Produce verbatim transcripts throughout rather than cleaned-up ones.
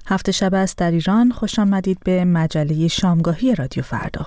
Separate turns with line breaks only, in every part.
هفت شب است در ایران. خوش آمدید به مجله شامگاهی رادیو فردا.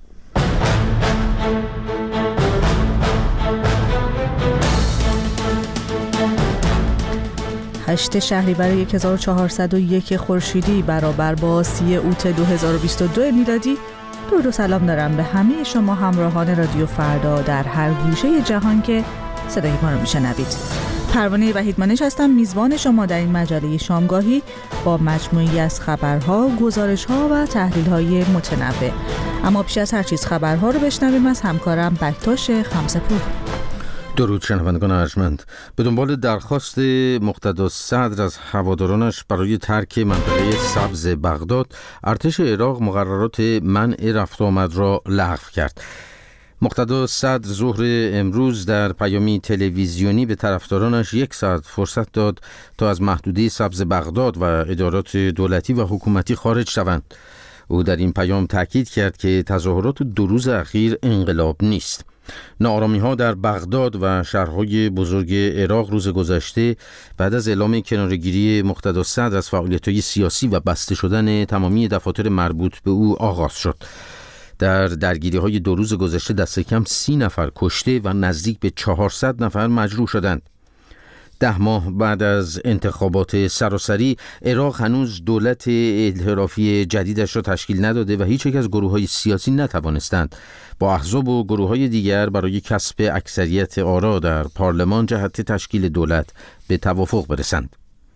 هشت شهریور هزار و چهارصد و یک خورشیدی برابر با سی اوت دو هزار و بیست و دو میلادی. درود و سلام دارم به همه شما همراهان رادیو فردا در هر گوشه جهان که صدای ما رو میشنوید. پروانه وحیدمانش هستم، میزبان شما در این مجله شامگاهی با مجموعی از خبرها، گزارش‌ها و تحلیل‌های متنوع. اما پیش از هر چیز خبرها رو بشنویم از همکارم بکتاش خمسه‌پور.
درود شنوندگان ارجمند. به دنبال درخواست مقتدا صدر از هوادارانش برای ترک منطقه سبز بغداد، ارتش عراق مقررات منع رفت و آمد را لغو کرد. مقتدا صدر ظهر امروز در پیامی تلویزیونی به طرفدارانش یک ساعت فرصت داد تا از محدوده سبز بغداد و ادارات دولتی و حکومتی خارج شوند. او در این پیام تاکید کرد که تظاهرات دو روز اخیر انقلاب نیست. ناآرامی‌ها در بغداد و شهرهای بزرگ عراق روز گذشته بعد از اعلام کناره‌گیری مقتدا صدر از فعالیت‌های سیاسی و بسته شدن تمامی دفاتر مربوط به او آغاز شد. در درگیری‌های دو روز گذشته دست کم سی نفر کشته و نزدیک به چهارصد نفر مجروح شدند. ده ماه بعد از انتخابات سراسری، عراق هنوز دولت انحرافی جدیدش را تشکیل نداده و هیچ یک از گروه‌های سیاسی نتوانستند با احزاب و گروه‌های دیگر برای کسب اکثریت آرا در پارلمان جهت تشکیل دولت به توافق برسند.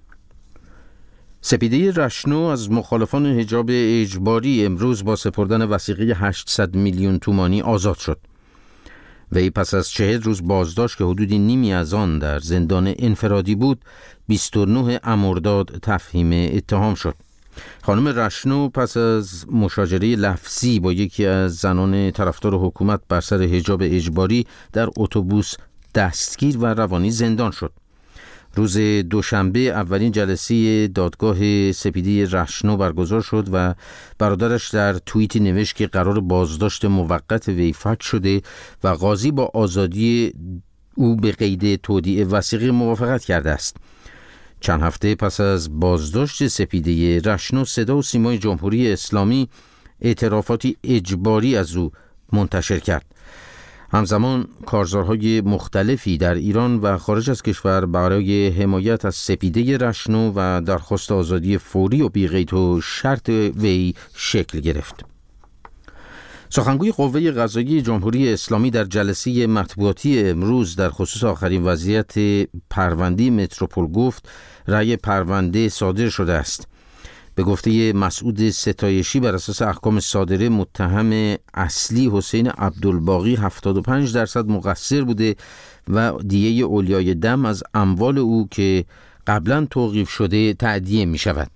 سپیده رشنو از مخالفان حجاب اجباری امروز با سپردن وثیقه هشتصد میلیون تومانی آزاد شد. وی پس از چهل روز بازداشت که حدودی نیمی از آن در زندان انفرادی بود، بیست و نه مرداد تفهیم اتهام شد. خانم رشنو پس از مشاجره لفظی با یکی از زنان طرفدار حکومت بر سر حجاب اجباری در اتوبوس دستگیر و روانی زندان شد. روز دوشنبه اولین جلسه دادگاه سپیده رشنو برگزار شد و برادرش در توییتی نوشت که قرار بازداشت موقت وی فک شده و قاضی با آزادی او به قید تودیع وثیقه موافقت کرده است. چند هفته پس از بازداشت سپیده رشنو، صدا و سیمای جمهوری اسلامی اعترافاتی اجباری از او منتشر کرد. همزمان کارزارهای مختلفی در ایران و خارج از کشور برای حمایت از سپیده رشنو و درخواست آزادی فوری و بی‌قید و شرط وی شکل گرفت. سخنگوی قوه قضاییه جمهوری اسلامی در جلسه مطبوعاتی امروز در خصوص آخرین وضعیت پرونده متروپول گفت رأی پرونده صادر شده است. به گفته مسعود ستایشی، بر اساس احکام صادره متهم اصلی حسین عبدالباقی هفتاد و پنج درصد مقصر بوده و دیه اولیای دم از اموال او که قبلا توقیف شده تأدیه می شود.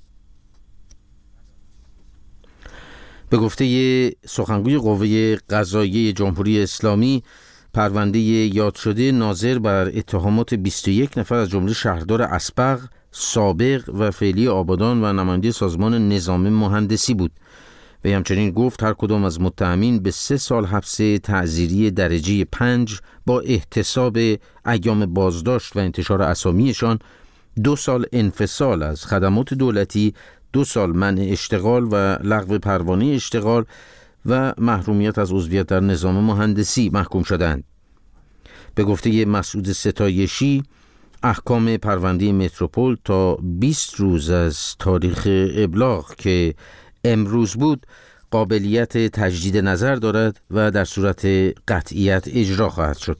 به گفته سخنگوی قوه قضاییه جمهوری اسلامی، پرونده یاد شده ناظر بر اتهامات بیست و یک نفر از جمله شهردار اسبق، سابق و فعلی آبادان و نماینده سازمان نظام مهندسی بود. و همچنین گفت هر کدام از متهمین به سه سال حبس تعزیری درجه پنج با احتساب ایام بازداشت و انتشار اسامیشان، دو سال انفصال از خدمات دولتی، دو سال منع اشتغال و لغو پروانه اشتغال و محرومیت از عضویت در نظام مهندسی محکوم شدند. به گفته مسعود ستایشی، احکام پرونده متروپول تا بیست روز از تاریخ ابلاغ که امروز بود قابلیت تجدید نظر دارد و در صورت قطعیت اجرا خواهد شد.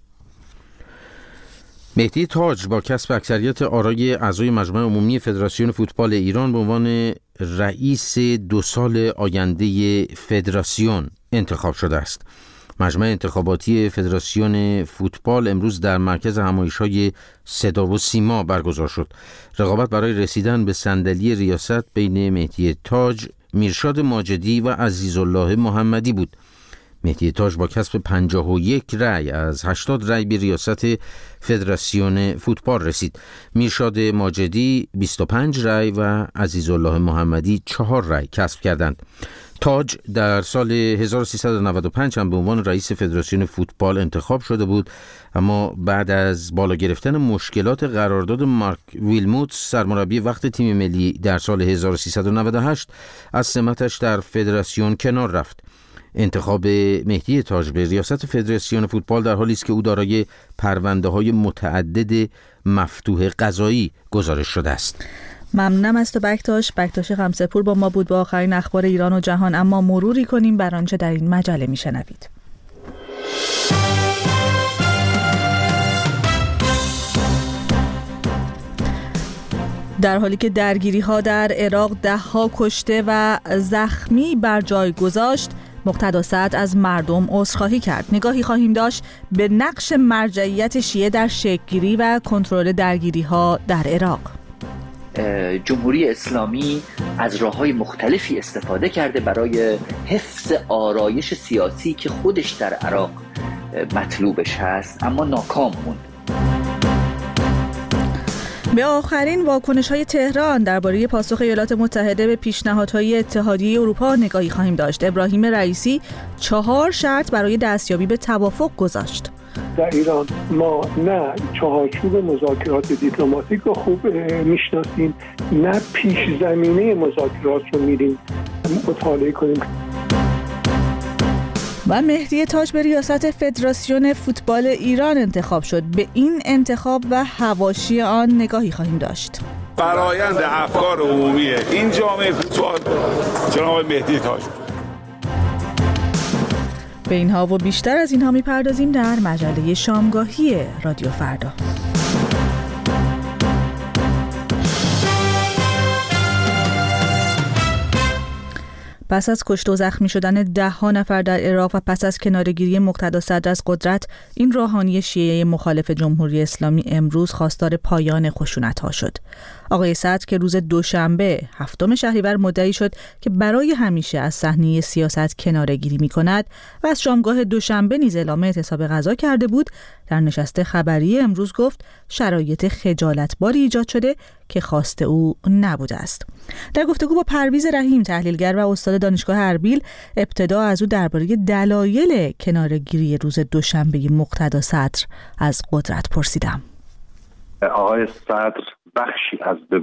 مهدی تاج با کسب اکثریت آرای اعضای مجمع عمومی فدراسیون فوتبال ایران به عنوان رئیس دو سال آینده فدراسیون انتخاب شده است. مجمع انتخاباتی فدراسیون فوتبال امروز در مرکز همایش‌های صدا و سیما برگزار شد. رقابت برای رسیدن به صندلی ریاست بین مهدی تاج، میرشاد ماجدی و عزیزالله محمدی بود. مهدی تاج با کسب پنجاه و یک رأی از هشتاد رأی به ریاست فدراسیون فوتبال رسید. میرشاد ماجدی بیست و پنج رأی و عزیزالله محمدی چهار رأی کسب کردند. تاج در سال هزار و سیصد و نود و پنج هم به عنوان رئیس فدراسیون فوتبال انتخاب شده بود، اما بعد از بالا گرفتن مشکلات قرارداد مارک ویلموتس سرمربی وقت تیم ملی در سال هزار و سیصد و نود و هشت از سمتش در فدراسیون کنار رفت. انتخاب مهدی تاج به ریاست فدراسیون فوتبال در حالی است که او دارای پرونده‌های متعدد مفتوح قضایی گزارش شده است.
ممنونم از تو بکتاش. بکتاش غمسه‌پور با ما بود با آخرین اخبار ایران و جهان، اما مروری کنیم بر آنچه در این مجله میشنوید. در حالی که درگیری‌ها در عراق ده‌ها کشته و زخمی بر جای گذاشت، مقتدا سعد از مردم عذرخواهی کرد. نگاهی خواهیم داشت به نقش مرجعیت شیعه در شکل‌گیری و کنترل درگیری‌ها در عراق.
جمهوری اسلامی از راه‌های مختلفی استفاده کرده برای حفظ آرایش سیاسی که خودش در عراق مطلوبش هست، اما ناکام موند.
به آخرین واکنش‌های تهران درباره پاسخ ایالات متحده به پیشنهادهای اتحادیه اروپا نگاهی خواهیم داشت. ابراهیم رئیسی چهار شرط برای دستیابی به توافق گذاشت.
در ایران ما نه چهارچوب مذاکرات دیپلماتیک رو خوب میشناسیم، نه پیش زمینه مذاکرات رو میریم مطالعه کنیم.
و مهدی تاج به ریاست فدراسیون فوتبال ایران انتخاب شد. به این انتخاب و حواشی آن نگاهی خواهیم داشت.
فرآیند افکار عمومی این جامعه فوتبال جناب مهدی تاج.
به اینها و بیشتر از اینها میپردازیم در مجله شامگاهی رادیو فردا. پس از کشته و زخمی شدن ده ها نفر در عراق و پس از کناره‌گیری مقتدا سعد از قدرت، این روحانی شیعه مخالف جمهوری اسلامی امروز خواستار پایان خشونت‌ها شد. آقای سعد که روز دوشنبه هفتم شهریور مدعی شد که برای همیشه از صحنه سیاست کناره‌گیری می‌کند و از شامگاه دوشنبه نیز اعلام اعتصاب غذا کرده بود، در نشست خبری امروز گفت شرایط خجالتباری ایجاد شده که خواست او نبوده است. در گفتگو با پرویز رحیم تحلیلگر و استاد دانشگاه اربیل، ابتدا از او درباره دلایل کناره‌گیری روز دوشنبه مقتدا صدر از قدرت پرسیدم.
آقای صدر بخشی از به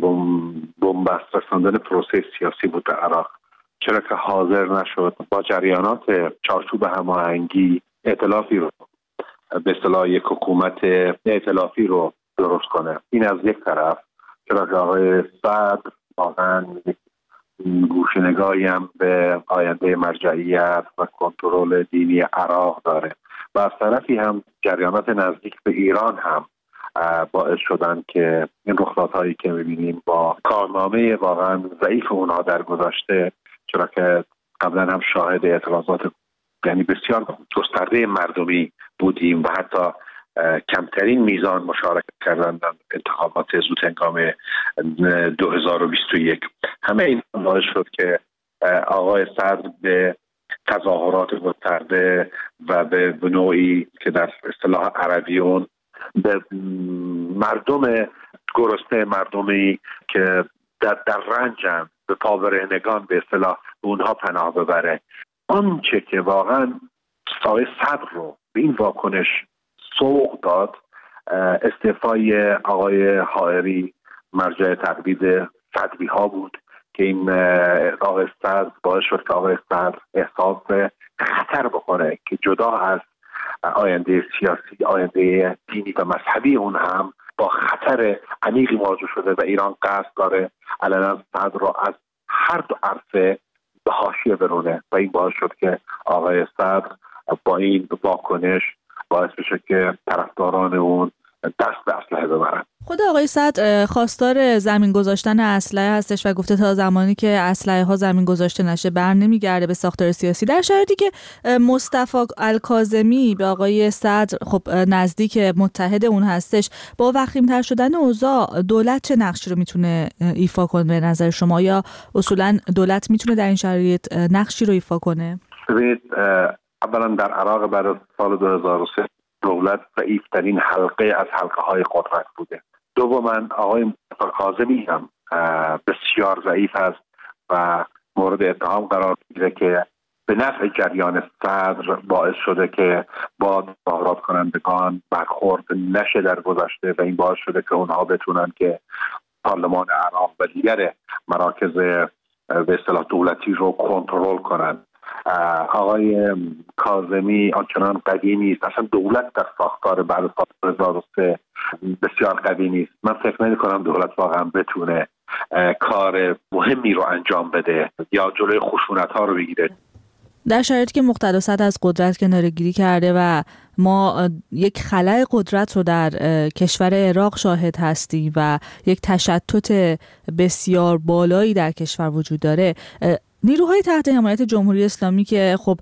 بنبست رساندن پروسه سیاسی بود در عراق، چرا که حاضر نشد با جریانات چارچوب هماهنگی ائتلافی رو به اصطلاح یک حکومت ائتلافی رو درست کنه. این از یک طرف، چرا که آقای صدر واقعا گوشه‌نگاهی هم به آینده مرجعیت و کنترل دینی عراق داره و از طرفی هم جریانات نزدیک به ایران هم باعث شدن که این رخدادهایی که می‌بینیم با کارنامه واقعا ضعیف اونها در گذشته، چرا که قبلا هم شاهد اعتراضات یعنی بسیار گسترده مردمی بودیم و حتی کمترین میزان مشارکت کردن در انتخابات زود هنگام دو هزار و بیست و یک. همه این باعث شد که آقای صدر به تظاهرات گسترده و به نوعی که در اصطلاح عربیون به مردم گرسنه، مردمی که در, در رنجن، به پاورهنگان به اصطلاح به اونها پناه ببره. آنچه که واقعا آقای صدر رو به این واکنش سوق داد، استعفای آقای حائری مرجع تقلید صدری ها بود که این آقای صدر باعث شد که آقای صدر احساس خطر بکنه که جدا از آینده سیاسی، آینده دینی و مذهبی اون هم با خطر عمیقی مواجه شده و ایران قصد داره علنا صدر را از هر دو عرصه به حاشیه برونه و این باعث شد که آقای صدر با این واکنش باعث بشه که طرفداران اون دست به اسلحه ببرن.
خود آقای صدر خواستار زمین گذاشتن اسلحه هستش و گفته تا زمانی که اسلحه ها زمین گذاشته نشه بر نمیگرده به ساختار سیاسی، در شرایطی که مصطفی الکاظمی به آقای صدر خب نزدیک متحد اون هستش. با وخیم‌تر شدن اوضاع دولت چه نقشی رو میتونه ایفا کنه به نظر شما، یا اصولا دولت میتونه در این شرایط نقشی رو ایفا کنه؟
ببینید اولا در عراق بعد از سال دو هزار و سه دولت ضعیف‌ترین حلقه از حلقه های قدرت بوده. دوما آقای کاظمی هم بسیار ضعیف است و مورد اتهام قرار میگیره که به نفع جریان صدر باعث شده که با مظاهرات کنندگان برخورد نشه در گذشته و این باعث شده که اونها بتونن که پارلمان عراق و دیگر مراکز به اصطلاح دولتی رو کنترل کنن. آقای کاظمی آنچنان قوی نیست، اصلا دولت در ساختار بعد از سال دو هزار و سه بسیار قوی نیست. من فکر نمی کنم دولت واقعا بتونه کار مهمی رو انجام بده یا جلوی خشونت ها رو بگیره.
در شرایطی که مقتدا صدر از قدرت کناره‌گیری کرده و ما یک خلأ قدرت رو در کشور عراق شاهد هستیم و یک تشتت بسیار بالایی در کشور وجود داره، نیروهای تحت حمایت جمهوری اسلامی که خب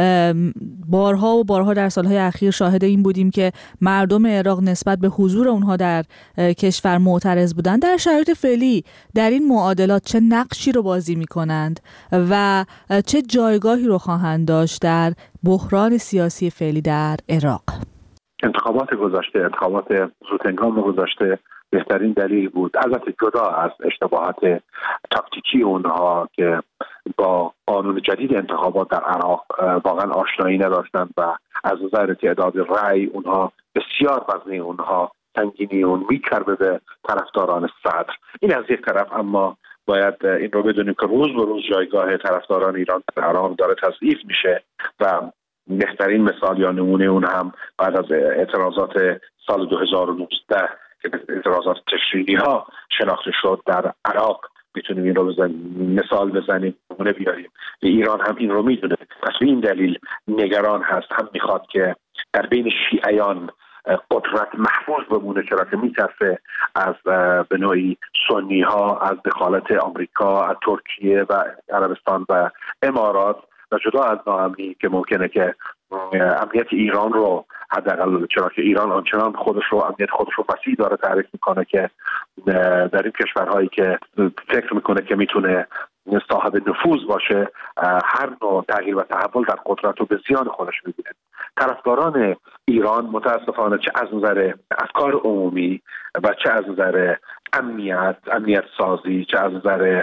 بارها و بارها در سالهای اخیر شاهد این بودیم که مردم عراق نسبت به حضور اونها در کشور معترض بودند، در شرایط فعلی در این معادلات چه نقشی رو بازی می‌کنند و چه جایگاهی رو خواهند داشت در بحران سیاسی فعلی در عراق؟
انتخابات گذشته، انتخابات زودهنگام گذشته بهترین دلیل بود، البته جدا از اشتباهات تاکتیکی اونها که با قانون جدید انتخابات در عراق واقعا آشنایی نداشتند و از نظر تعداد رأی اونها بسیار وزنی اونها سنگینی اون میکرده به طرفداران صدر. این از یک طرف، اما باید این رو بدونیم که روز به روز جایگاه طرفداران ایران در عراق داره تضعیف میشه و بهترین مثال یا نمونه اون هم بعد از اعتراضات سال دو هزار و نوزده که اعتراضات تشریعی ها شناخته شد در عراق میتونیم این رو بزنیم، مثال بزنیم، نمونه بیاریم. ایران هم این رو میدونه، پس به این دلیل نگران هست، هم میخواد که در بین شیعیان قدرت محفوظ بمونه، چرا که میترسه از به نوعی سنی ها از دخالت آمریکا، از ترکیه و عربستان و امارات و جدا از ناامنی که ممکنه که امنیت ایران رو حداقل، چرا که ایران آنچنان خودش رو امنیت خودش رو وسیع داره تعریف میکنه که در این کشورهایی که فکر میکنه که میتونه صاحب نفوذ باشه هر نوع تغییر و تحول در قدرت رو به زیان خودش میبینه. طرفداران ایران متاسفانه چه از نظر افکار عمومی و چه از نظر امنیت، امنیت سازی، چه از نظر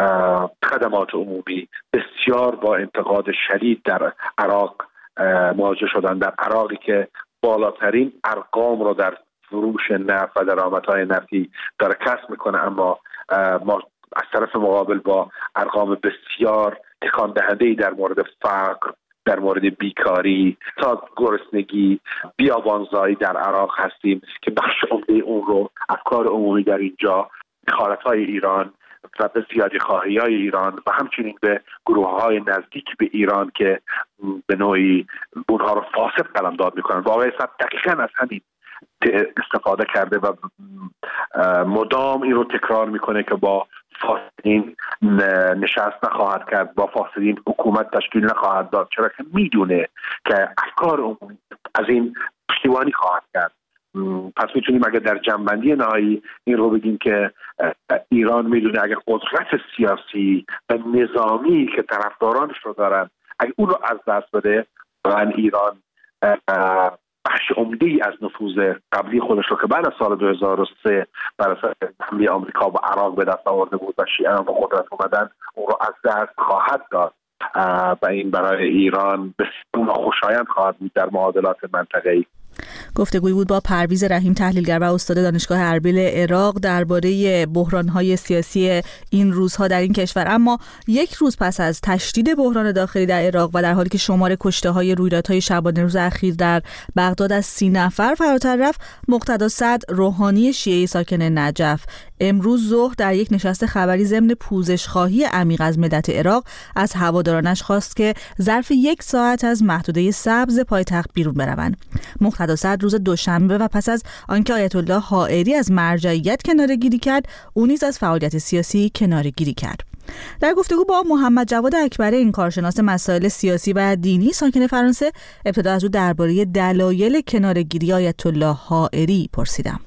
خدمات عمومی بسیار با انتقاد شدید در عراق مواجه شدن. در عراقی که بالاترین ارقام رو در فروش نفت و درآمدهای نفتی داره کسب میکنه، اما ما از طرف مقابل با ارقام بسیار تکان دهنده‌ای در مورد فقر، در مورد بیکاری تا گرسنگی، بیابانزایی در عراق هستیم که بخش عمده اون رو افکار عمومی در اینجا، دخالت‌های ایران و به زیادی خواهی‌های ایران و همچنین به گروه‌های نزدیک به ایران که به نوعی اونها رو فاسد قلمداد می‌کنن. واقعا دقیقاً از همین استفاده کرده و مدام این رو تکرار میکنه که با فاسدین نشست نخواهد کرد، با فاسدین حکومت تشکیل نخواهد داد، چرا که میدونه که افکار عمومی از این پشتیبانی خواهد کرد. پس میتونیم اگر در جنبندی نهایی این رو بگیم که ایران میدونه اگر قدرت سیاسی و نظامی که طرفدارانش رو دارن اگر اون رو از دست بده، واقعا ایران بخش عمده‌ای از نفوذ قبلی خودش رو که بعد از سال دو هزار و سه بر اساس حمله آمریکا و عراق به دست آورده بود و شیعیان به قدرت اومدن، اون رو از دست خواهد داد و این برای ایران بسیار ناخوشایند خواهد بود در معادلات منطقه‌ای.
گفتگویی بود با پرویز رحیم، تحلیلگر و استاد دانشگاه اربیل عراق، درباره بحران‌های سیاسی این روزها در این کشور. اما یک روز پس از تشدید بحران داخلی در عراق و در حالی که شمار کشته‌های رویدادهای شبانه روز اخیر در بغداد از سی نفر فراتر رفت، مقتدا صدر روحانی شیعی ساکن نجف امروز ظهر در یک نشست خبری ضمن پوزش‌خواهی عمیق از ملت عراق از هوادارانش خواست که ظرف یک ساعت از محدوده سبز پایتخت بیرون بروند. مقتدا صدر روز دوشنبه و پس از آنکه آیت الله حائری از مرجعیت کناره‌گیری کرد، او نیز از فعالیت سیاسی کناره‌گیری کرد. در گفتگو با محمد جواد اکبری، این کارشناس مسائل سیاسی و دینی ساکن فرانسه، ابتدا از او درباره دلایل کناره‌گیری آیت الله حائری پرسیدم.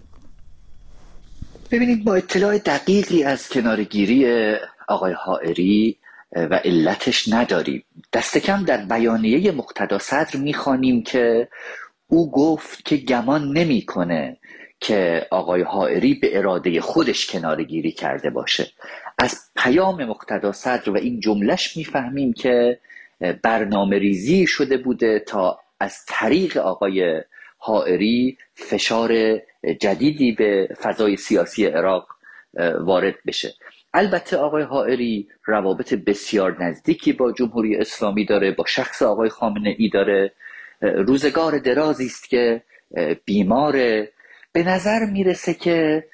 ببینید، با اطلاع دقیقی از کناره‌گیری آقای حائری و علتش نداریم. دست کم در بیانیه مقتدا صدر میخوانیم که او گفت که گمان نمیکنه که آقای حائری به اراده خودش کناره‌گیری کرده باشه. از پیام مقتدا صدر و این جملهش میفهمیم که برنامه ریزی شده بوده تا از طریق آقای حائری فشار جدیدی به فضای سیاسی عراق وارد بشه. البته آقای حائری روابط بسیار نزدیکی با جمهوری اسلامی داره، با شخص آقای خامنه ای داره، روزگار درازی است که بیماره. به نظر میرسه که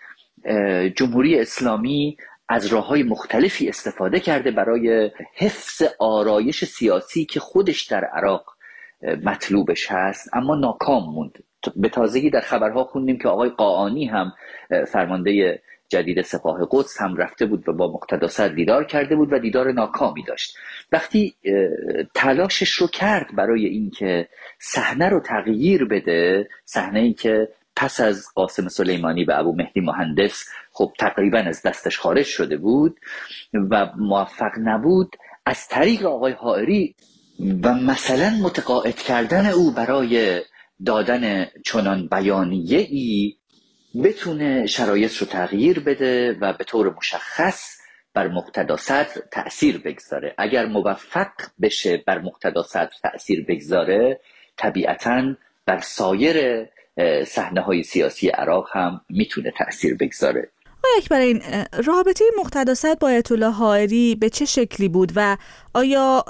جمهوری اسلامی از راه‌های مختلفی استفاده کرده برای حفظ آرایش سیاسی که خودش در عراق مطلوبش هست، اما ناکام موند. به تازگی در خبرها خوندیم که آقای قاآنی هم فرمانده جدید سپاه قدس هم رفته بود و با مقتدا صدر دیدار کرده بود و دیدار ناکامی داشت. وقتی تلاشش رو کرد برای اینکه صحنه رو تغییر بده، صحنه‌ای که پس از قاسم سلیمانی و ابو مهدی مهندس خب تقریبا از دستش خارج شده بود و موفق نبود، از طریق آقای حائری و مثلا متقاعد کردن او برای دادن چنان بیانیه‌ای بتونه شرایط رو تغییر بده و به طور مشخص بر مقتدا صدر تأثیر بگذاره. اگر موفق بشه بر مقتدا صدر تأثیر بگذاره، طبیعتاً بر سایر صحنه‌های سیاسی عراق هم میتونه تأثیر بگذاره.
آقای اکبرین، رابطه مقتدا صدر با آیت الله حائری به چه شکلی بود و آیا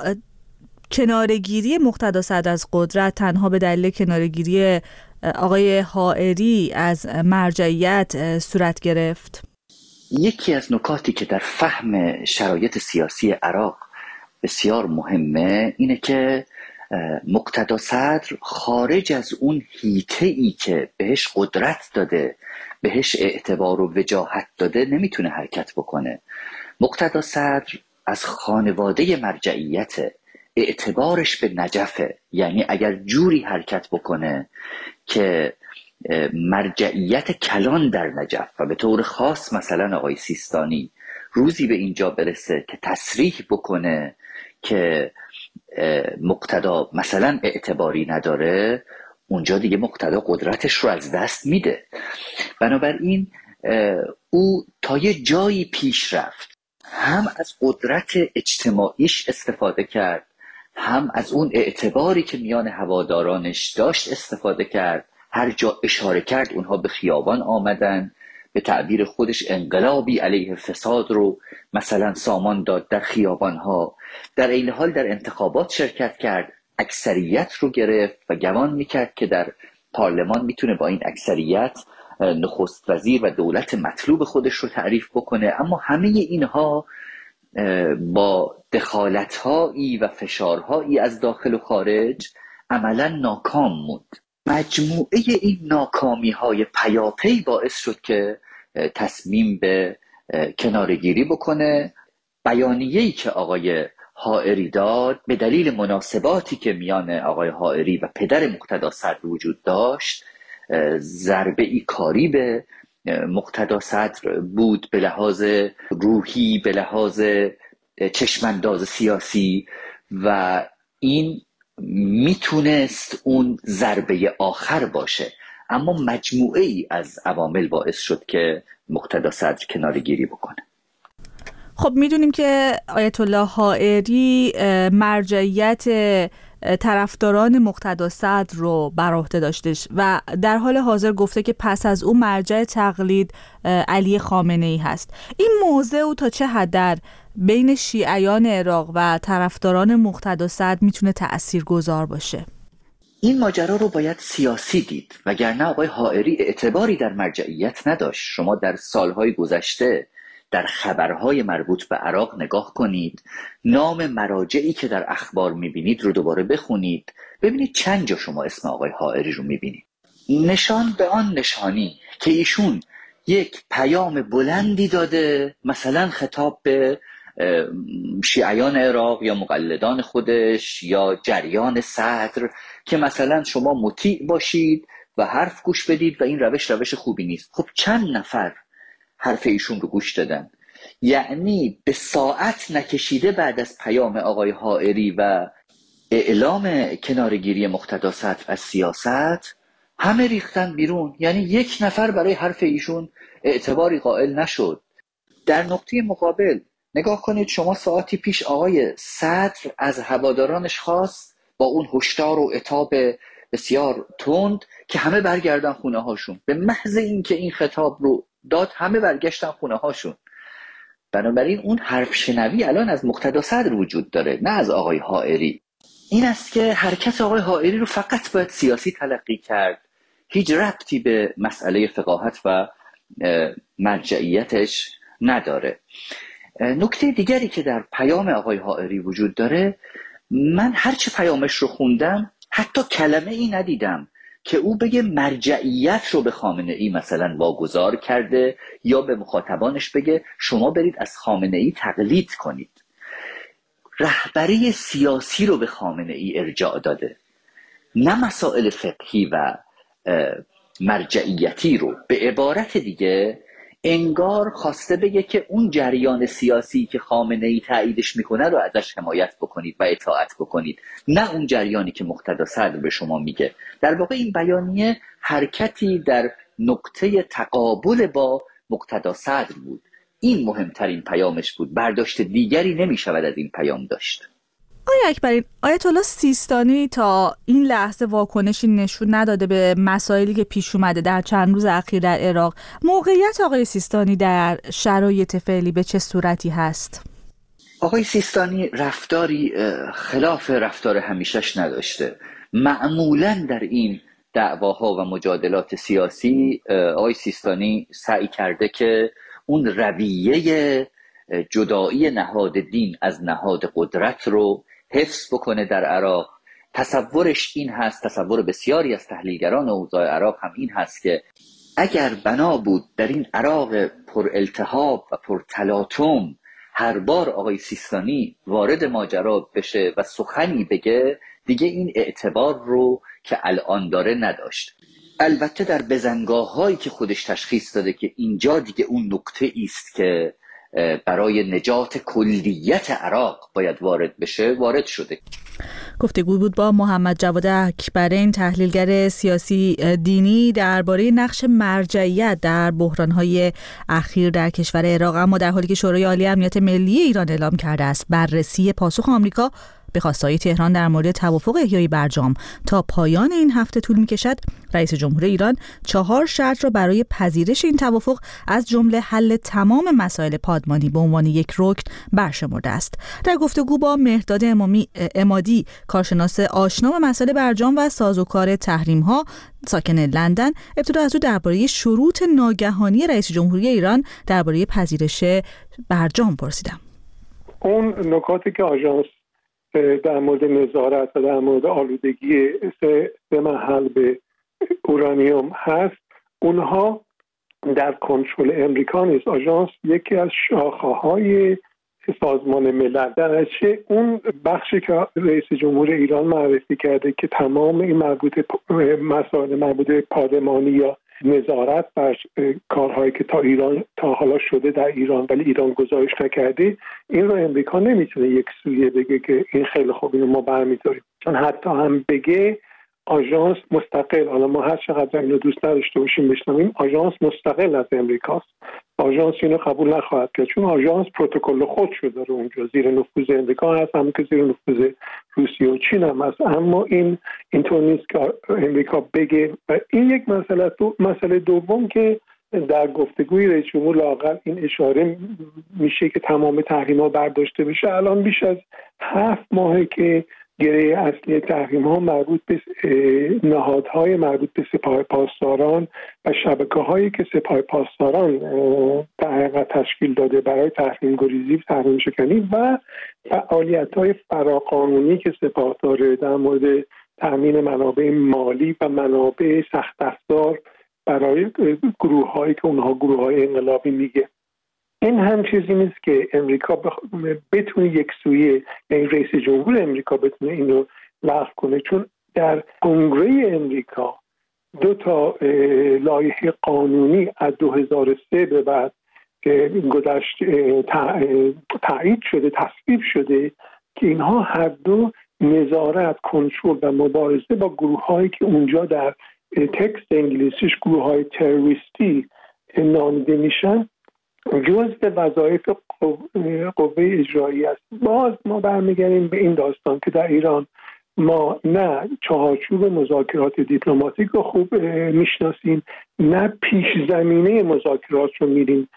کناره‌گیری مقتدا صدر از قدرت تنها به دلیل کناره‌گیری آقای حائری از مرجعیت صورت گرفت؟
یکی از نکاتی که در فهم شرایط سیاسی عراق بسیار مهمه اینه که مقتدا صدر خارج از اون حیطه‌ای که بهش قدرت داده، بهش اعتبار و وجاهت داده نمیتونه حرکت بکنه. مقتدا صدر از خانواده مرجعیت، اعتبارش به نجفه، یعنی اگر جوری حرکت بکنه که مرجعیت کلان در نجف و به طور خاص مثلا آقای سیستانی روزی به اینجا برسه که تصریح بکنه که مقتدا مثلا اعتباری نداره، اونجا دیگه مقتدا قدرتش رو از دست میده. بنابراین او تا یه جایی پیش رفت، هم از قدرت اجتماعیش استفاده کرد، هم از اون اعتباری که میان هوادارانش داشت استفاده کرد. هر جا اشاره کرد اونها به خیابان آمدن، به تعبیر خودش انقلابی علیه فساد رو مثلا سامان داد در خیابانها. در این حال در انتخابات شرکت کرد، اکثریت رو گرفت و گمان میکرد که در پارلمان میتونه با این اکثریت نخست وزیر و دولت مطلوب خودش رو تعریف بکنه. اما همه اینها با دخالت‌هایی و فشارهایی از داخل و خارج عملاً ناکام موند. مجموعه این ناکامی‌های پیاپی باعث شد که تصمیم به کناره‌گیری بکنه. بیانیه‌ای که آقای حائری داد به دلیل مناسباتی که میان آقای حائری و پدر مقتدا صدر وجود داشت، ضربه‌ای کاری به مقتدا صدر بود، به لحاظ روحی، به لحاظ چشمانداز سیاسی، و این میتونست اون ضربه آخر باشه. اما مجموعه ای از عوامل باعث شد که مقتدا صدر کناره‌گیری بکنه.
خب میدونیم که آیت الله حائری مرجعیت طرفداران مقتدا صدر رو بر عهده داشتش و در حال حاضر گفته که پس از اون مرجع تقلید علی خامنه ای هست. این موضوع تا چه حد در بین شیعیان عراق و طرفداران مقتدا صدر میتونه تأثیرگذار باشه؟
این ماجرا رو باید سیاسی دید، وگرنه آقای حائری اعتباری در مرجعیت نداشت. شما در سالهای گذشته در خبرهای مربوط به عراق نگاه کنید، نام مراجعی که در اخبار میبینید رو دوباره بخونید، ببینید چند جا شما اسم آقای حائری رو میبینید. نشان به آن نشانی که ایشون یک پیام بلندی داده، مثلا خطاب به شیعیان عراق یا مقلدان خودش یا جریان صدر که مثلا شما مطیع باشید و حرف گوش بدید و این روش روش خوبی نیست. خب چند نفر حرف ایشون رو گوش دادن؟ یعنی به ساعت نکشیده بعد از پیام آقای حائری و اعلام کنارگیری مقتدا صدر از سیاست همه ریختن بیرون. یعنی یک نفر برای حرف ایشون اعتباری قائل نشد. در نقطه مقابل نگاه کنید شما، ساعتی پیش آقای صدر از هوادارانش خواست با اون هشدار و عتاب بسیار تند که همه برگردن خونه هاشون. به محض این که این خطاب رو داد همه برگشتن خونه هاشون. بنابراین اون حرف شنوی الان از مقتدا صدر وجود داره، نه از آقای حائری. این است که حرکت آقای حائری رو فقط باید سیاسی تلقی کرد، هیچ ربطی به مسئله فقاهت و مرجعیتش نداره. نکته دیگری که در پیام آقای حائری وجود داره، من هرچه پیامش رو خوندم حتی کلمه ای ندیدم که او بگه مرجعیت رو به خامنه ای مثلا واگذار کرده یا به مخاطبانش بگه شما برید از خامنه ای تقلید کنید. رهبری سیاسی رو به خامنه ای ارجاع داده، نه مسائل فقهی و مرجعیتی رو. به عبارت دیگه انگار خواسته بگه که اون جریان سیاسی که خامنه ای تاییدش میکنه رو ازش حمایت بکنید و اطاعت بکنید، نه اون جریانی که مقتدا صدر به شما میگه. در واقع این بیانیه حرکتی در نقطه تقابل با مقتدا صدر بود. این مهمترین پیامش بود، برداشت دیگری نمیشود از این پیام داشت.
آقای اکبری، آیت الله سیستانی تا این لحظه واکنشی نشون نداده به مسائلی که پیش اومده در چند روز اخیر در عراق. موقعیت آقای سیستانی در شرایط فعلی به چه صورتی هست؟
آقای سیستانی رفتاری خلاف رفتار همیشهش نداشته. معمولاً در این دعواها و مجادلات سیاسی آقای سیستانی سعی کرده که اون رویه جدایی نهاد دین از نهاد قدرت رو حفظ بکنه در عراق. تصورش این هست، تصور بسیاری از تحلیلگران اوضاع عراق هم این هست که اگر بنا بود در این عراق پر التهاب و پر تلاطم هر بار آقای سیستانی وارد ماجرا بشه و سخنی بگه، دیگه این اعتبار رو که الان داره نداشت. البته در بزنگاه‌هایی که خودش تشخیص داده که اینجا دیگه اون نقطه ایست که برای نجات کلیت عراق باید وارد بشه، وارد شده.
گفتگو بود با محمد جواد اکبرین، تحلیلگر سیاسی دینی، درباره نقش مرجعیت در بحران‌های اخیر در کشور عراق. اما در حالی که شورای عالی امنیت ملی ایران اعلام کرده است بررسی پاسخ آمریکا به خواستهای تهران در مورد توافق احیای برجام تا پایان این هفته طول می‌کشد، رئیس جمهور ایران چهار شرط را برای پذیرش این توافق از جمله حل تمام مسائل پادمانی به عنوان یک رکن برشمرده است. در گفتگو با مهرداد امامی عمادی، کارشناس آشنا به مسائل برجام و سازوکار تحریم‌ها ساکن لندن، ابتدا از او درباره شروط ناگهانی رئیس جمهوری ایران درباره پذیرش برجام پرسیدم.
اون نکاتی که آژانس در مورد نظارت و در مورد آلودگی سه محل به اورانیوم هست، اونها در کنترل امریکا نیست. آژانس یکی از شاخه‌های سازمان ملل، در چه اون بخشی که رئیس جمهور ایران معرفی کرده که تمام این مربوط مسائل مربوط به پادمانی یا نظارت بر کارهایی که تا ایران تا حالا شده در ایران ولی ایران گزارش نکرده، این رو امریکا نمیتونه یک سویه بگه که این خیلی خوب اینو ما برمی‌داریم، چون حتی هم بگه آژانس مستقل، حالا ما هر چقدر اینو دوست نداشته باشیم بشنویم، آژانس مستقل از امریکاست. آژانس اینو قبول نخواهد کرد، چون آژانس پروتکل خودشو داره اونجا، زیر نفوذ امریکا هست، هم که زیر نفوذ روسیه و چین هم هست. اما این اینطور نیست که امریکا بگه. و این یک مسئله. دو مسئله دوم که در گفتگوی رئیس جمهور لااقل این اشاره میشه که تمام تحریم‌ها برداشته بشه. الان بیش از هفت ماهه که گره اصلی تحریم‌ها مربوط به نهادهای مربوط به سپاه پاسداران و شبکه‌هایی که سپاه پاسداران در حقیقت تشکیل داده برای تحریم گریزی و تحریم شکنی و فعالیت‌های فراقانونی که سپاه داره در مورد تامین منابع مالی و منابع سخت افزار برای گروه‌هایی که اونها گروه‌های انقلابی میگه. این هم چیزی نیست که امریکا بخ... بتونه یک سویه، یعنی رئیس جمهور امریکا بتونه این رو لغو کنه، چون در کنگره امریکا دو تا لایحه قانونی از دو هزار و سه به بعد گذشت تایید شده، تصویب شده که اینها هر دو نظارت، کنترل و مبارزه با گروه‌هایی که اونجا در تکست انگلیسیش گروه‌های تروریستی نامیده میشن جزء وظایف قوه اجرایی است. باز ما برمیگردیم به این داستان که در ایران ما نه چارچوب مذاکرات دیپلماتیک رو خوب میشناسیم، نه پیش زمینه مذاکرات رو میریم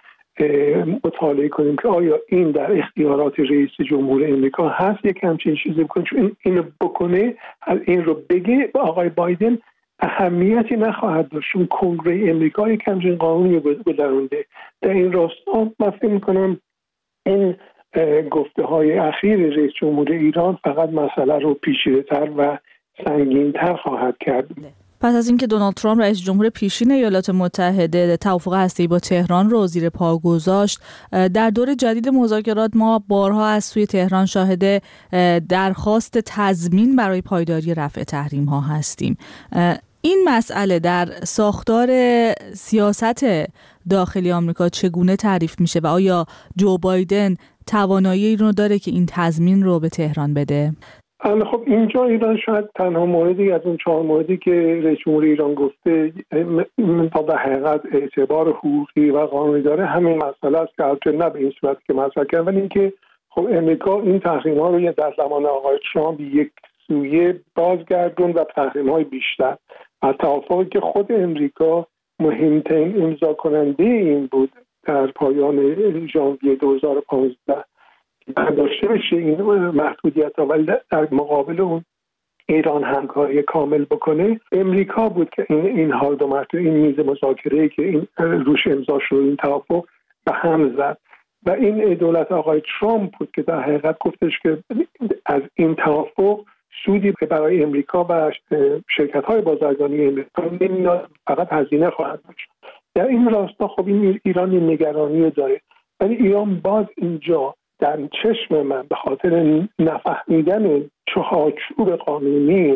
مطالعه کنیم که آیا این در اختیارات رئیس جمهور امریکا هست یک همچین چیزی بکنه، چون اینو بکنه، این رو بگه به آقای بایدن اهمیتی نخواهد داشت، چون کنگره امریکا یک همچین قانونی گذرونده. در این راستا من فکر میکنم این گفته های اخیر رئیس جمهور ایران فقط مسئله رو پیچیده‌تر و سنگین‌تر خواهد کرد.
پس از اینکه دونالد ترامپ رئیس جمهور پیشین ایالات متحده توافق هسته‌ای با تهران رو زیر پا گذاشت، در دور جدید مذاکرات ما بارها از سوی تهران شاهد درخواست تضمین برای پایداری رفع تحریم‌ها هستیم. این مسئله در ساختار سیاست داخلی آمریکا چگونه تعریف میشه و آیا جو بایدن توانایی این رو داره که این تضمین رو به تهران بده؟
خب اینجا ایران شاید تنها موردی از اون چهار موردی که رئیس جمهور ایران گفته تا به حقیقت اعتبار حقوقی و قانونی داره همین مسئله است که البته نه به این صورت که مطرح کرد، ولی اینکه خب امریکا این تحریم‌ها رو در زمان آقای ترامپ یک سویه بازگردون و تحریم‌های بیشتر و توافقی که خود امریکا مهمترین امضا کننده این بود در پایان ژانویه دو هزار و پانزده برداشته بشه این محدودیت ها، ولی در مقابل اون ایران همکاری کامل بکنه. امریکا بود که این این حال دو مرتبه این میز مذاکره‌ای که این روش امضا شد این توافق به هم زد و این دولت آقای ترامپ بود که در حقیقت گفتش که از این توافق سودی برای امریکا و شرکت‌های بازرگانی امریکا نمیاد، فقط هزینه خواهد داشت. در این راستا خب این ایران این نگرانی داره، ولی ایران باز اینجا در چشم من به خاطر نفهمیدن چارچوب قانونی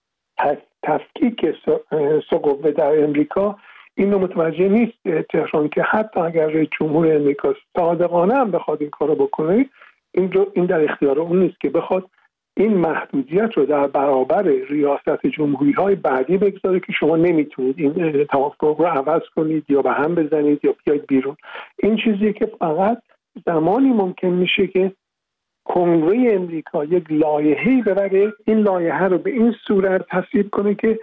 تفکیک سقوط در امریکا اینو متوجه نیست تهران که حتی اگر رئیس جمهور امریکا صادقانه هم بخواد این کارو بکنه، این رو این در اختیار اون نیست که بخواد این محدودیت رو در برابر ریاست جمهوری‌های بعدی بگذاره که شما نمیتونید این توافق رو عوض کنید یا به هم بزنید یا بیاید بیرون. این چیزی که فقط زمانی ممکن میشه که کنگره امریکا یک لایحه‌ای ببره، این لایحه رو به این صورت تصویب کنه که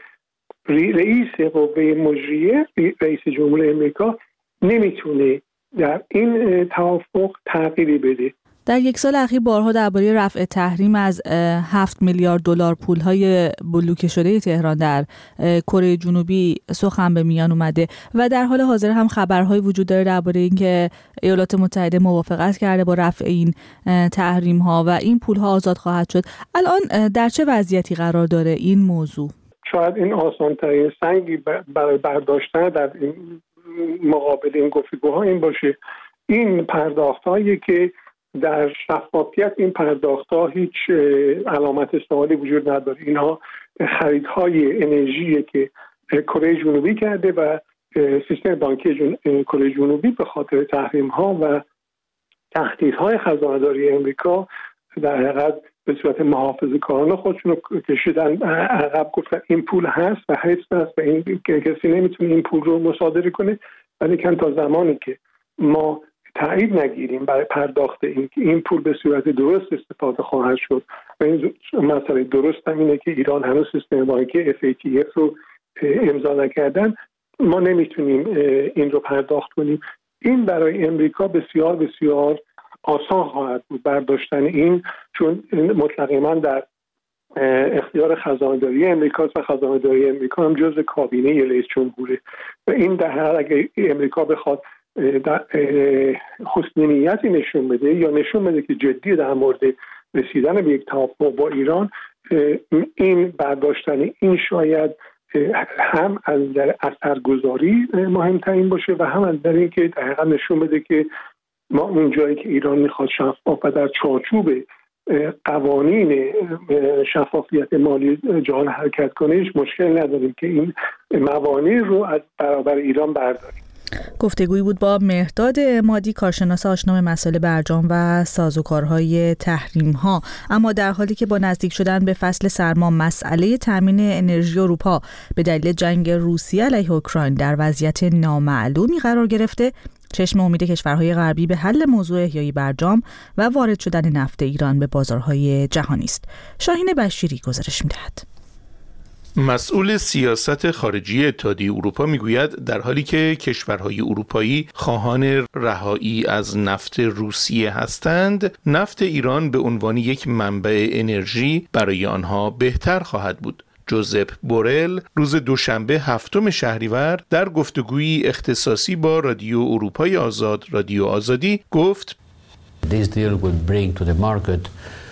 رئیس قوه مجریه، رئیس جمهور امریکا، نمیتونه در این توافق تغییری بده.
در یک سال اخیر بارها درباره رفع تحریم از هفت میلیارد دلار پول‌های بلوکه شده تهران در کره جنوبی سخن به میان اومده و در حال حاضر هم خبرهای وجود داره درباره اینکه ایالات متحده موافقت کرده با رفع این تحریم‌ها و این پول‌ها آزاد خواهد شد. الان در چه وضعیتی قرار داره این موضوع؟
شاید این آسان‌ترین سنگی برای برداشتن در این مقابل این گفتگوها این باشه این پرداخت‌هایی که در شفافیت این پرداخت‌ها هیچ علامت سوالی وجود نداره. اینها خریدهای انرژی که کره جنوبی کرده و سیستم بانکی جن... کره جنوبی به خاطر تحریم‌ها و تهدیدهای خزانه‌داری امریکا در حقیقت به صورت محافظه‌کارانه خودشون رو کشیدن عقب، گفتن این پول هست و حفظ هست و این کسی نمیتونه این پول رو مصادره کنه، ولی کن تا زمانی که ما تایید نگیریم برای پرداخت این که این پول به صورت درست استفاده خواهد شد و این مسئله درست هم اینه که ایران هنوز سیستم بانکی اف ای تی اف رو امضا نکردن، ما نمیتونیم این رو پرداخت کنیم. این برای امریکا بسیار بسیار آسان خواهد بود برداشتن این، چون مطلقاً در اختیار خزانه‌داری امریکاست و خزانه‌داری امریکا هم جزء کابینه رئیس جمهوره و این در حال اگه امریکا بخواد حسن نیتی نشون بده یا نشون بده که جدی در مورد رسیدن به یک توافق با ایران، این برداشتن این شاید هم از در اثرگذاری مهمترین باشه و هم از در این که دقیقا نشون بده که ما اون جایی که ایران میخواد شفاف و در چارچوب قوانین شفافیت مالی جهان حرکت کنه هیچ مشکل نداریم که این موانع رو از برابر ایران برداریم.
گفتگویی بود با مهرداد عمادی، کارشناس آشنا به مسائل برجام و سازوکارهای تحریم‌ها. اما در حالی که با نزدیک شدن به فصل سرما مسئله تامین انرژی اروپا به دلیل جنگ روسیه علیه اوکراین در وضعیت نامعلومی قرار گرفته، چشم امید کشورهای غربی به حل موضوع احیای برجام و وارد شدن نفت ایران به بازارهای جهانی است. شاهین بشیری گزارش می‌دهد.
مسئول سیاست خارجی اتحادیه اروپا میگوید در حالی که کشورهای اروپایی خواهان رهایی از نفت روسیه هستند، نفت ایران به عنوان یک منبع انرژی برای آنها بهتر خواهد بود. جوزپ بورل روز دوشنبه هفتم شهریور در گفتگویی اختصاصی با رادیو اروپای آزاد، رادیو آزادی، گفت
This deal will bring to the market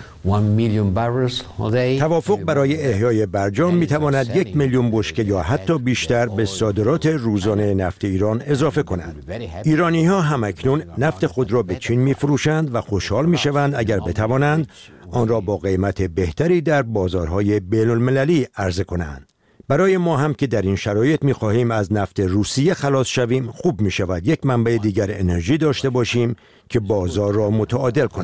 توافق برای احیای برجام می تواند یک میلیون بشکه یا حتی بیشتر به صادرات روزانه نفت ایران اضافه کند. ایرانی ها همکنون نفت خود را به چین می فروشند و خوشحال می شوند اگر بتوانند آن را با قیمت بهتری در بازارهای بین المللی عرضه کنند. برای ما هم که در این شرایط می خواهیم از نفت روسیه خلاص شویم، خوب می شود یک منبع دیگر انرژی داشته باشیم که بازار را متعادل کند.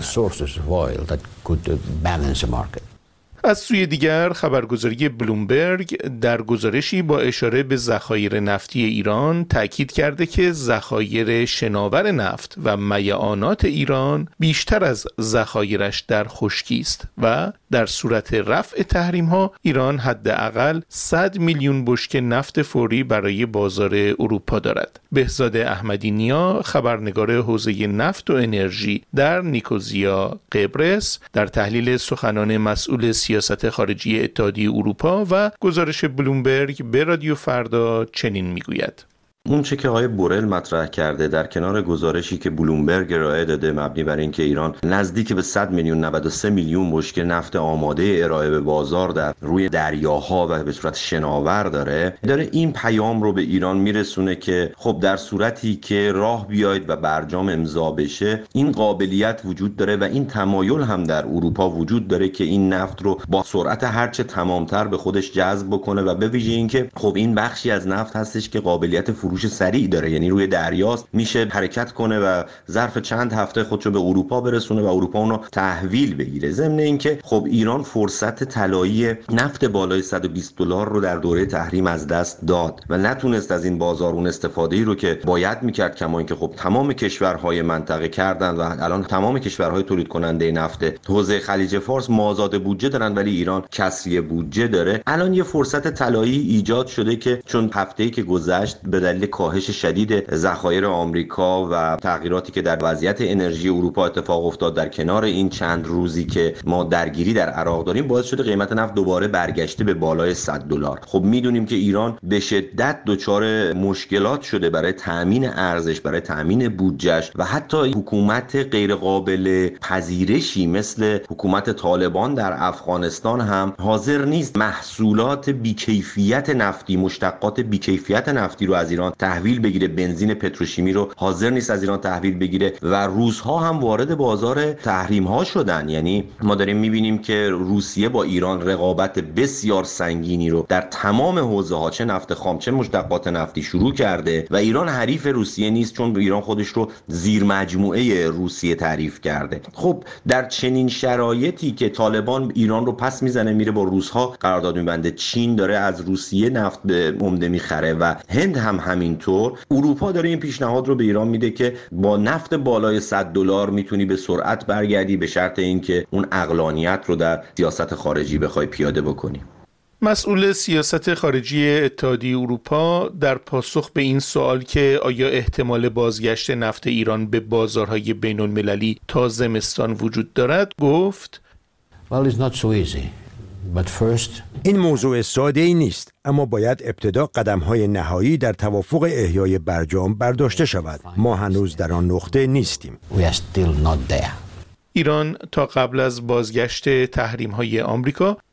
از سوی دیگر خبرگزاری بلومبرگ در گزارشی با اشاره به ذخایر نفتی ایران تاکید کرده که ذخایر شناور نفت و میعانات ایران بیشتر از ذخایرش در خشکی است و در صورت رفع تحریم‌ها ایران حداقل صد میلیون بشکه نفت فوری برای بازار اروپا دارد. بهزاد احمدی نیا، خبرنگار حوزه نفت و انرژی در نیکوزیا، قبرس، در تحلیل سخنان مسئول سیاست خارجی اتحادیه اروپا و گزارش بلومبرگ به رادیو فردا چنین میگوید.
اون چه که آقای بورل مطرح کرده در کنار گزارشی که بلومبرگ ارائه داده مبنی بر اینکه ایران نزدیک به صد میلیون نود و سه میلیون بشکه نفت آماده ارائه به بازار در روی دریاها و به صورت شناور داره داره این پیام رو به ایران میرسونه که خب در صورتی که راه بیاید و برجام امضا بشه این قابلیت وجود داره و این تمایل هم در اروپا وجود داره که این نفت رو با سرعت هرچه تمامتر به خودش جذب بکنه و به ویژه اینکه خب این بخشی از نفت هستش که قابلیت فروش سریع داره، یعنی روی دریاست، میشه حرکت کنه و ظرف چند هفته خودشو به اروپا برسونه و اروپا اونو تحویل بگیره. ضمن اینکه خب ایران فرصت طلایی نفت بالای صد و بیست دلار رو در دوره تحریم از دست داد و نتونست از این بازار اون استفاده‌ای رو که باید میکرد، کما اینکه خب تمام کشورهای منطقه کردن و الان تمام کشورهای تولید کننده نفت حوزه خلیج فارس مازاد بودجه دارن ولی ایران کسری بودجه داره. الان یه فرصت طلایی ایجاد شده که چون هفته‌ای که گذشت به دلیل کاهش شدید ذخایر آمریکا و تغییراتی که در وضعیت انرژی اروپا اتفاق افتاد در کنار این چند روزی که ما درگیری در عراق داریم باعث شده قیمت نفت دوباره برگشته به بالای صد دلار. خب میدونیم که ایران به شدت دچار مشکلات شده برای تامین ارزش، برای تامین بودجهش و حتی حکومت غیر قابل پذیرشی مثل حکومت طالبان در افغانستان هم حاضر نیست محصولات بیکیفیت نفتی، مشتقات بیکیفیت نفتی رو از ایران تحویل بگیره، بنزین پتروشیمی رو حاضر نیست از ایران تحویل بگیره و روس‌ها هم وارد بازار تحریم‌ها شدن. یعنی ما داریم می‌بینیم که روسیه با ایران رقابت بسیار سنگینی رو در تمام حوزه‌ها چه نفت خام چه مشتقات نفتی شروع کرده و ایران حریف روسیه نیست چون ایران خودش رو زیر مجموعه روسیه تعریف کرده. خب در چنین شرایطی که طالبان ایران رو پس میزنه میره با روس‌ها قرارداد می‌بنده، چین داره از روسیه نفت به عمده می‌خره و هند هم همینطور، اروپا داره این پیشنهاد رو به ایران میده که با نفت بالای صد دلار میتونی به سرعت برگردی به شرط اینکه اون عقلانیت رو در سیاست خارجی بخوای پیاده بکنی.
مسئول سیاست خارجی اتحادیه اروپا در پاسخ به این سوال که آیا احتمال بازگشت نفت ایران به بازارهای بین المللی تا زمستان وجود دارد گفت
Well, it's not so easy. But first...
این موضوع ساده ای نیست، اما باید ابتدا قدم‌های نهایی در توافق احیای برجام برداشته شود. ما هنوز در آن نقطه نیستیم.
We are still not there.
ایران تا قبل از بازگشت تحریم‌های آمریکا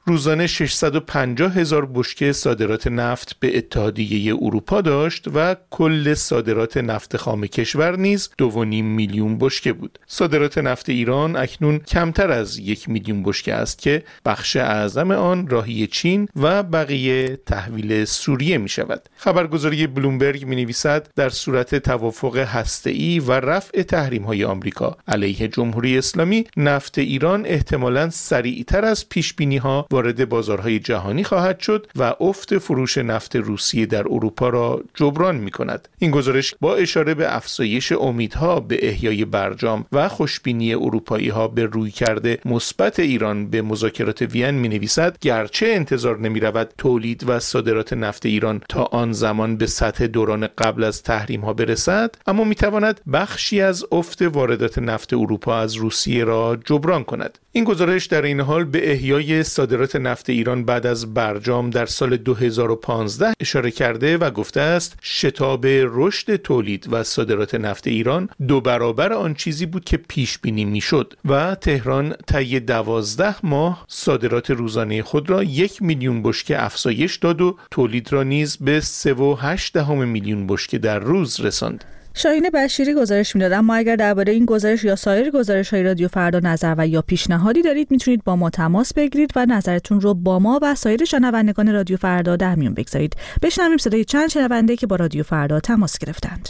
روزانه ششصد و پنجاه هزار بشکه صادرات نفت به اتحادیه اروپا داشت و کل صادرات نفت خام کشور نیز دو و نیم میلیون بشکه بود. صادرات نفت ایران اکنون کمتر از یک میلیون بشکه است که بخش اعظم آن راهی چین و بقیه تحویل سوریه می شود. خبرگزاری بلومبرگ می نویسد در صورت توافق هسته‌ای و رفع تحریم‌های آمریکا علیه جمهوری اسلامی، نفت ایران احتمالاً سریعتر از پیش‌بینی‌ها وارد بازارهای جهانی خواهد شد و افت فروش نفت روسیه در اروپا را جبران می‌کند. این گزارش با اشاره به افزایش امیدها به احیای برجام و خوشبینی اروپایی‌ها به رویکرد مثبت ایران به مذاکرات وین می‌نویسد گرچه انتظار نمی‌رود تولید و صادرات نفت ایران تا آن زمان به سطح دوران قبل از تحریم‌ها برسد، اما می‌تواند بخشی از افت واردات نفت اروپا از روسیه را جبران کند. این گزارش در این حال به احیای صادرات نفت ایران بعد از برجام در سال دو هزار و پانزده اشاره کرده و گفته است شتاب رشد تولید و صادرات نفت ایران دو برابر آن چیزی بود که پیش بینی میشد و تهران طی دوازده ماه صادرات روزانه خود را یک میلیون بشکه افزایش داد و تولید را نیز به سه و هشت دهم میلیون بشکه در روز رساند.
شاهین بشیری گزارش میداد. اما اگر درباره این گزارش یا سایر گزارش‌های رادیو فردا نظر و یا پیشنهادی دارید میتونید با ما تماس بگیرید و نظرتون رو با ما و سایر شنوندگان رادیو فردا در میون بگذارید. بشنویم صدای چند شنونده که با رادیو فردا تماس گرفتند.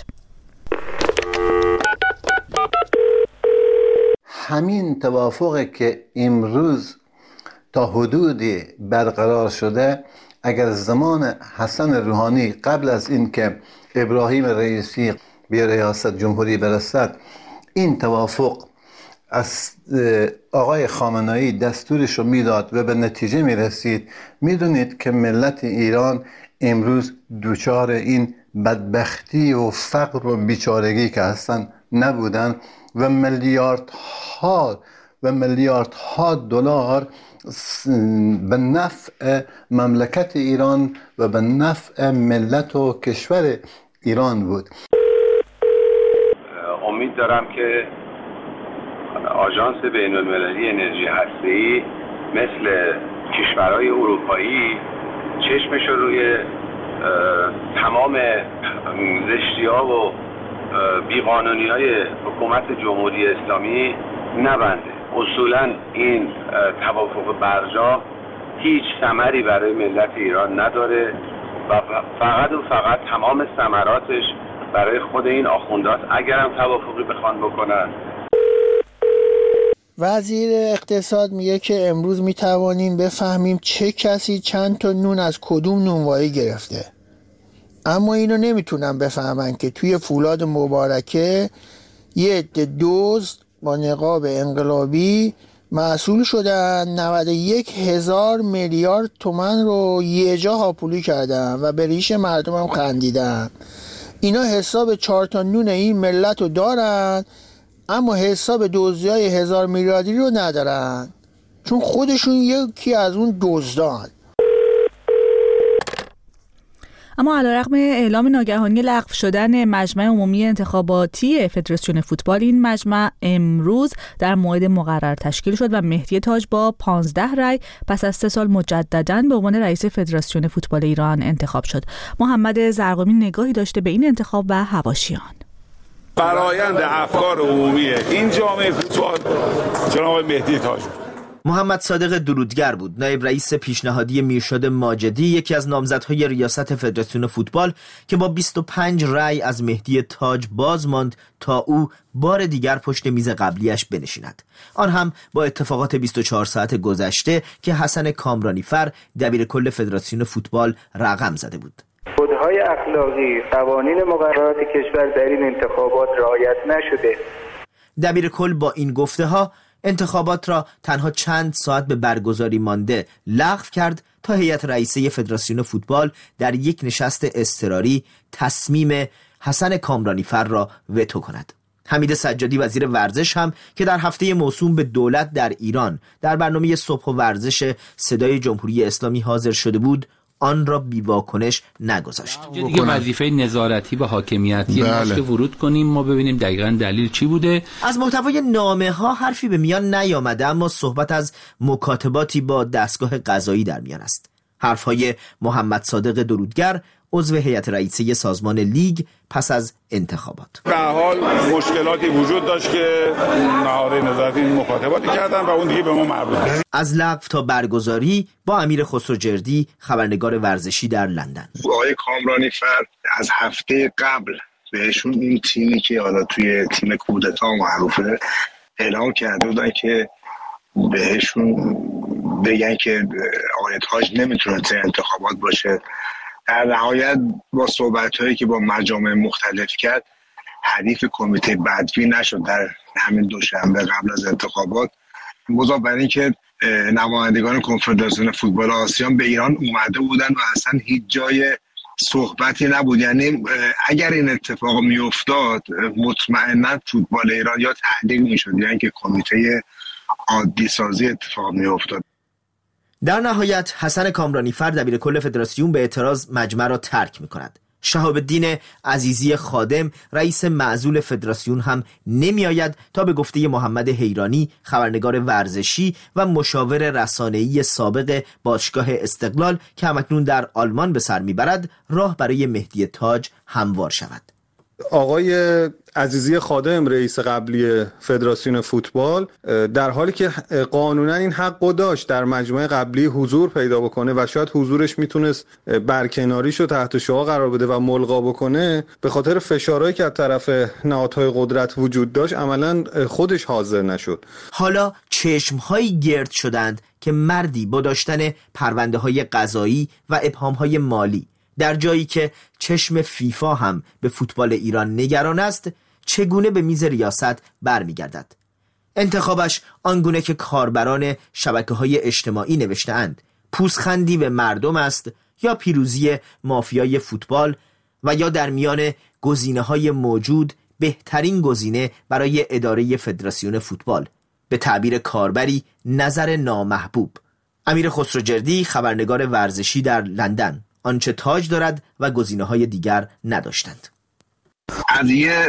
همین توافقی که امروز تا حدودی برقرار شده اگر زمان حسن روحانی قبل از اینکه ابراهیم رئیسی به ریاست جمهوری برسد این توافق از آقای خامنه‌ای دستورش رو میداد و به نتیجه میرسید، میدونید که ملت ایران امروز دوچار این بدبختی و فقر و بیچارگی که هستن نبودن و میلیاردها و میلیاردها دلار به نفع مملکت ایران و به نفع ملت و کشور ایران بود.
امید دارم که آژانس بین‌المللی انرژی هسته‌ای مثل کشورهای اروپایی چشمش رو روی تمام زشتی‌ها و بیقانونی‌های حکومت جمهوری اسلامی نبنده. اصولاً این توافق برجام هیچ ثمری برای ملت ایران نداره و فقط و فقط تمام ثمراتش برای خود این آخوندات اگر هم توافقی بخوان بکنن.
وزیر اقتصاد میگه که امروز میتوانیم بفهمیم چه کسی چند تا نون از کدوم نونوایی گرفته، اما اینو نمیتونن بفهمن که توی فولاد مبارکه یه عده دزد با نقاب انقلابی مسئول شدن نود و یک هزار میلیارد تومان رو یه جا هاپولی کردن و به ریش مردم هم خندیدن. اینا حساب چهار تا نون این ملت رو دارن اما حساب دزدی‌های هزار میلیاردی رو ندارن، چون خودشون یکی از اون دزدان.
اما علیرغم اعلام ناگهانی لغو شدن مجمع عمومی انتخاباتی فدراسیون فوتبال، این مجمع امروز در موعد مقرر تشکیل شد و مهدی تاج با پانزده رای پس از سه سال مجدداً به عنوان رئیس فدراسیون فوتبال ایران انتخاب شد. محمد زرقامی نگاهی داشته به این انتخاب و حواشیان.
فرایند افکار عمومی این جامعه فوتبال جناب مهدی تاج.
محمد صادق درودگر بود، نایب رئیس پیشنهادی میرشاد ماجدی، یکی از نامزدهای ریاست فدراسیون فوتبال که با بیست و پنج رأی از مهدی تاج باز ماند تا او بار دیگر پشت میز قبلیش بنشیند. آن هم با اتفاقات بیست و چهار ساعت گذشته که حسن کامرانیفر دبیر کل فدراسیون فوتبال رقم زده بود.
کدهای اخلاقی، قوانین مقررات کشور در این انتخابات رعایت نشده.
دبیر کل با این گفته ها انتخابات را تنها چند ساعت به برگزاری مانده لغو کرد تا هیئت رئیسه فدراسیون فوتبال در یک نشست اضطراری تصمیم حسن کامرانیفر را وتو کند. حمید سجادی وزیر ورزش هم که در هفته موسوم به دولت در ایران در برنامه صبح و ورزش صدای جمهوری اسلامی حاضر شده بود، آن را بی‌واکنش نگذاشت.
دیگه وظیفه نظارتی و حاکمیتی ماست که ورود کنیم ما ببینیم دقیقاً دلیل چی بوده.
از محتوای نامه ها حرفی به میان نیامده، اما صحبت از مکاتباتی با دستگاه قضایی در میان است. حرفهای محمد صادق درودگر، عضو هیئت رئیسه سازمان لیگ پس از انتخابات.
به هر حال مشکلاتی وجود داشت که نهاد نظارتی مکاتباتی کردن و اون دیگه به ما مربوط نیست.
از لغو تا برگزاری با امیر خسروجردی، خبرنگار ورزشی در لندن.
آقای کامرانی فرد از هفته قبل بهشون این تیمی که حالا توی تیم کودتا معروفه اعلام کرده بودن که بهشون بگن که آقای تاج نمیتونه توی انتخابات باشه. در نهایت با صحبت‌هایی که با مجامع مختلف کرد حریف کمیته بدوی نشد در همین دوشنبه قبل از انتخابات. مضاف بر این که نمایندگان کنفدراسیون فوتبال آسیان به ایران اومده بودن و اصلا هیچ جای صحبتی نبود. یعنی اگر این اتفاق میافتاد مطمئنا فوتبال ایران یا تعلیق میشد، یعنی که کمیته عادی سازی اتفاق میافتاد.
در نهایت حسن کامرانیفر دبیر کل فدراسیون به اعتراض مجمع را ترک می کند. شهاب الدین عزیزی خادم رئیس معزول فدراسیون هم نمی آید تا به گفته محمد حیرانی خبرنگار ورزشی و مشاور رسانه‌ای سابق باشگاه استقلال که همکنون در آلمان به سر میبرد راه برای مهدی تاج هموار شود.
آقای عزیزی خادم رئیس قبلی فدراسیون فوتبال در حالی که قانونا این حق رو داشت در مجمع قبلی حضور پیدا بکنه و شاید حضورش میتونست برکناریشو تحت شعاع قرار بده و ملغا بکنه، به خاطر فشارهایی که از طرف نهادهای قدرت وجود داشت عملا خودش حاضر نشد.
حالا چشمهایی گرد شدند که مردی با داشتن پرونده های قضایی و ابهام های مالی در جایی که چشم فیفا هم به فوتبال ایران نگران است چگونه به میز ریاست برمیگردد. انتخابش آنگونه که کاربران شبکه‌های اجتماعی نوشته‌اند پوزخندی به مردم است یا پیروزی مافیای فوتبال و یا در میان گزینه‌های موجود بهترین گزینه برای اداره فدراسیون فوتبال، به تعبیر کاربری نظر نامحبوب. امیر خسروجردی خبرنگار ورزشی در لندن آنچه تاج دارد و گزینه‌های دیگر نداشتند.
از یه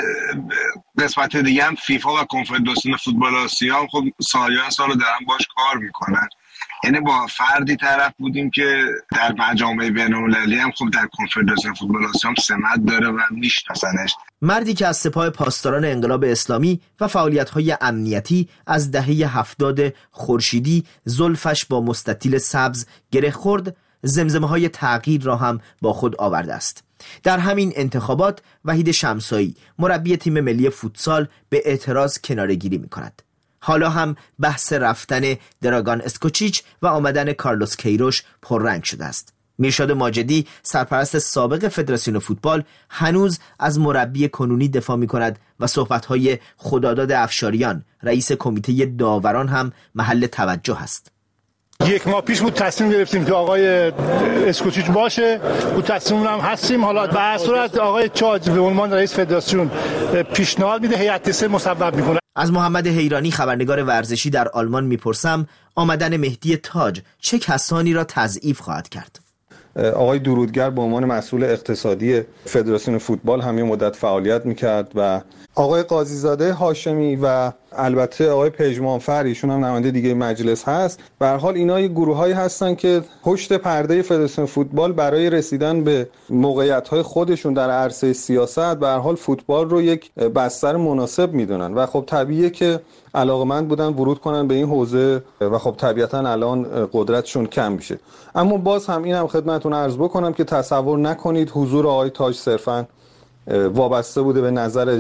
قسمت دیگه هم فیفا و کنفدراسیون فوتبال آسیا خب سالیان سال دارن باش کار میکنن. یعنی با فردی طرف بودیم که در مجامع بین‌المللی هم خب در کنفدراسیون فوتبال آسیا هم سمت داره و میشناسنش.
مردی که از سپاه پاسداران انقلاب اسلامی و فعالیت‌های امنیتی از دهه هفتاد خورشیدی زلفش با مستطیل سبز گره خورد، زمزمه های تغییر را هم با خود آورده است. در همین انتخابات وحید شمسایی مربی تیم ملی فوتسال به اعتراض کناره‌گیری می کند. حالا هم بحث رفتن دراگان اسکوچیچ و آمدن کارلوس کیروش پررنگ شده است. میرشاد ماجدی سرپرست سابق فدراسیون فوتبال هنوز از مربی کنونی دفاع می کند و صحبت‌های خداداد افشاریان رئیس کمیته داوران هم محل توجه است.
یک ماه پیش بود تصمیم گرفتیم که آقای اسکوچیچ باشه، بود تصمیم هم هستیم. حالا به هر صورت آقای تاج به عنوان رئیس فدراسیون پیشنهاد میده، هیئت سه مصوب میکنه.
از محمد حیرانی خبرنگار ورزشی در آلمان میپرسم آمدن مهدی تاج چه کسانی را تضعیف خواهد کرد؟
آقای درودگر به عنوان مسئول اقتصادی فدراسیون فوتبال هم یه مدت فعالیت میکرد و آقای قاضیزاده هاشمی و البته آقای پژمانفر ایشون هم نماینده دیگه مجلس هست. به هر حال اینا یه گروهایی هستن که پشت پرده فدراسیون فوتبال برای رسیدن به موقعیت‌های خودشون در عرصه سیاست به هر حال فوتبال رو یک بستر مناسب میدونن و خب طبیعیه که علاقمند بودن ورود کنن به این حوزه و خب طبیعتا الان قدرتشون کم میشه. اما باز هم اینم خدمتتون عرض بکنم که تصور نکنید حضور آقای تاج صرفاً وابسته بوده به نظر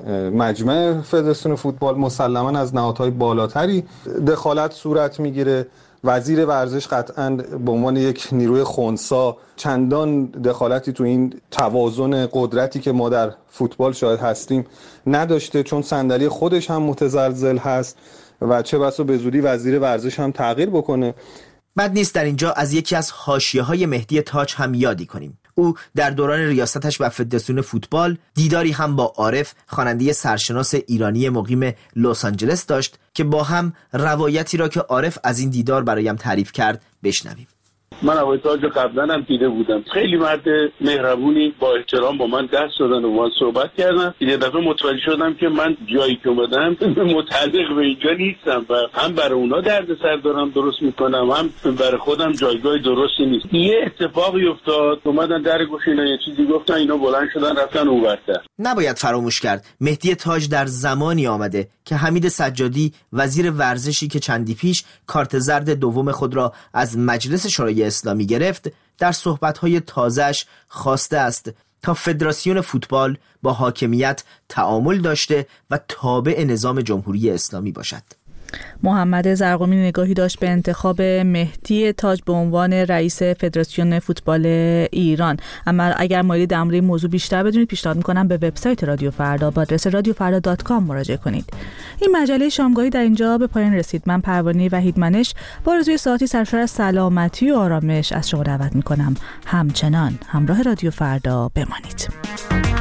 مجمع فدراسیون فوتبال. مسلماً از نهادهای بالاتری دخالت صورت میگیره. وزیر ورزش قطعاً به عنوان یک نیروی خنثی چندان دخالتی تو این توازن قدرتی که ما در فوتبال شاهد هستیم نداشته، چون صندلی خودش هم متزلزل هست و چه بسا به زودی وزیر ورزش هم تغییر بکنه.
بد نیست در اینجا از یکی از حاشیه‌های مهدی تاج هم یادی کنیم. او در دوران ریاستش به فدراسیون فوتبال دیداری هم با عارف خواننده سرشناس ایرانی مقیم لس آنجلس داشت که با هم روایتی را که عارف از این دیدار برایم تعریف کرد بشنویم.
من آقای تاج قبلا هم دیده بودم، خیلی مرد مهربونی با احترام با من دست دادن و با من صحبت کردن. یه دفعه متوجه شدم که من جایی که اومدم متعلق به اینجا نیستم و هم برای اونا دردسر دارم درست میکنم، هم برای خودم جایگاه درستی نیست. یه اتفاقی افتاد، اومدن در گوش اینا یه چیزی گفتن، اینا بلند شدن رفتن اونورتر.
نباید فراموش کرد مهدی تاج در زمانی آمده که حمید سجادی وزیر ورزشی که چندی پیش کارت زرد دوم خود را از مجلس شورای اسلامی گرفت، در صحبت‌های تازه‌اش خواسته است تا فدراسیون فوتبال با حاکمیت تعامل داشته و تابع نظام جمهوری اسلامی باشد.
محمد زرقمی نگاهی داشت به انتخاب مهدی تاج به عنوان رئیس فدراسیون فوتبال ایران. اما اگر مایل در مورد این موضوع بیشتر بدونید، پیشنهاد میکنم به وبسایت رادیو فردا با آدرس رادیو فردا دات کام مراجعه کنید. این مجله شامگاهی در اینجا به پایان رسید. من پروانه وحیدمنش با آرزوی ساعتی سرشار از سلامتی و آرامش از شما دعوت میکنم همچنان همراه رادیو فردا بمانید.